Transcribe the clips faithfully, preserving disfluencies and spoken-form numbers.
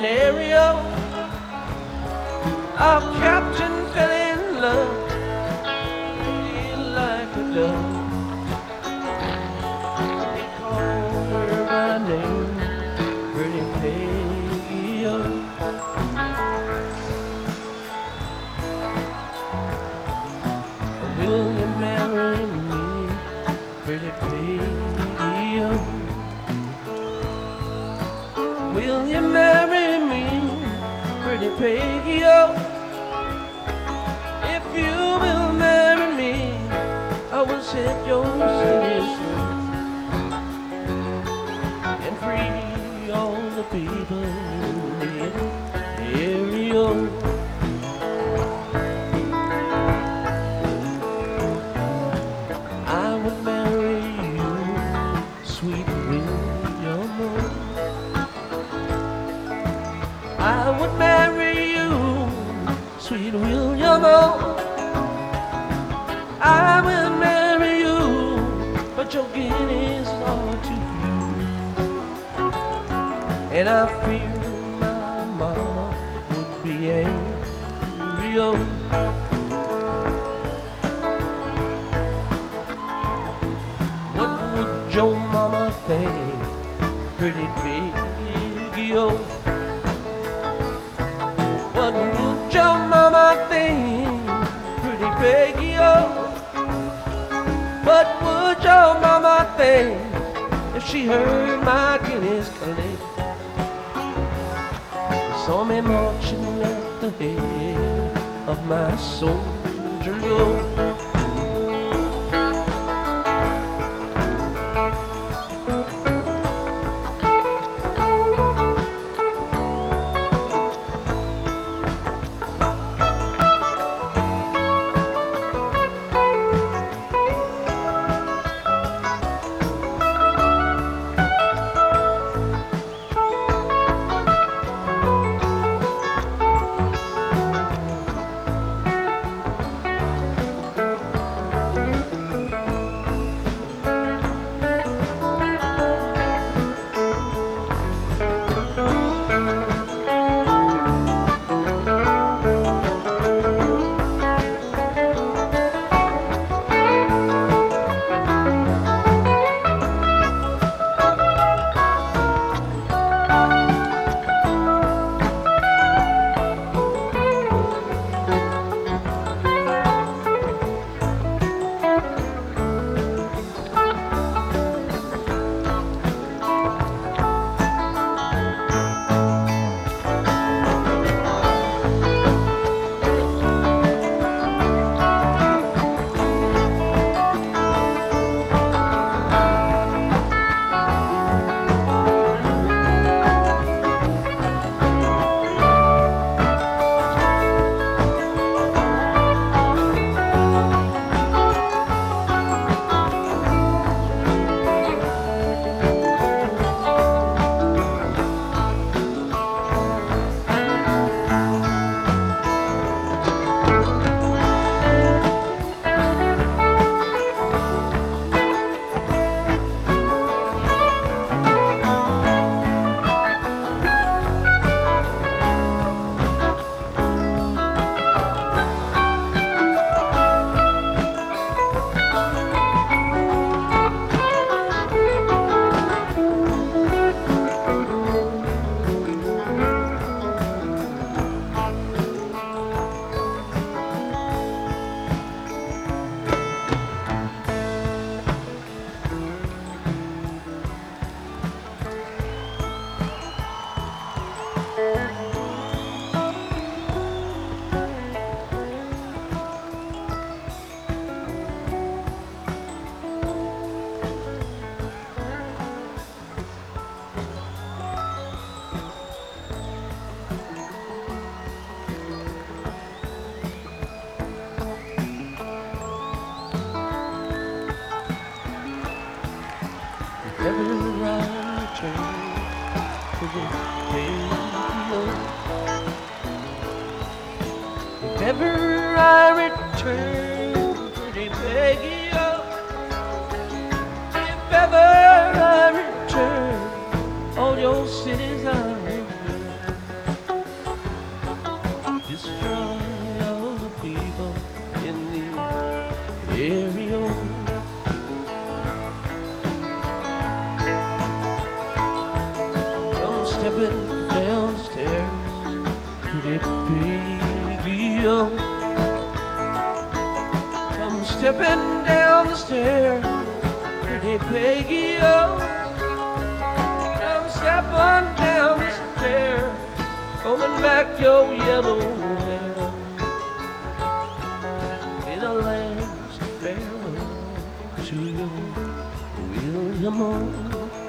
scenario. Our captain fell in love, like a dove. He called her by name, Pretty Peggy. Will you marry me, Pretty Peggy? Will you marry me, Pretty Peggy? If you will marry me, I will set your city straight and free all the people in the area. I would marry you, sweet William. I would marry you, sweet William. I will marry you, but your guineas are too few, and I fear my mama would be angry. Oh, what would your mama think, Pretty Peggy? Oh, what would your mama think, Pretty Peggy? Oh, what would your mama think if she heard my guineas collect? Saw me marching at the head of my soldier load. Ever I return to the radio, if ever I return to the radio, if ever I return, all your cities I remember, Rio. Come stepping down the stair, pretty Peggy, oh. Come stepping down the stair, combing back your yellow hair. With a last farewell to you, William O.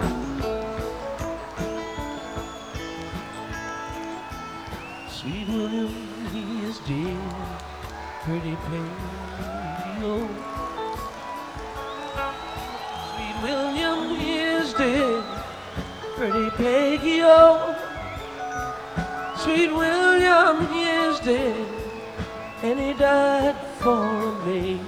Sweet William, he is dead, pretty Peggy, oh. Sweet William, he is dead, pretty Peggy, oh. Sweet William, he is dead, and he died for a maid.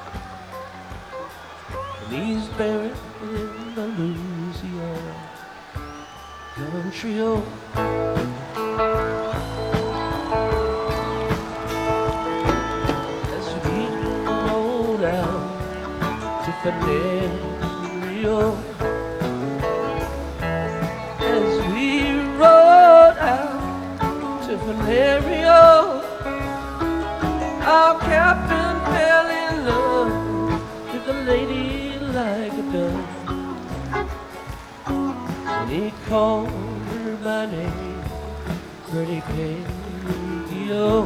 And he's buried in the Louisiana country, oh. Rio. As we rode out to Rio, our captain fell in love with a lady like a dove, and he called her by name, pretty Peggy, oh.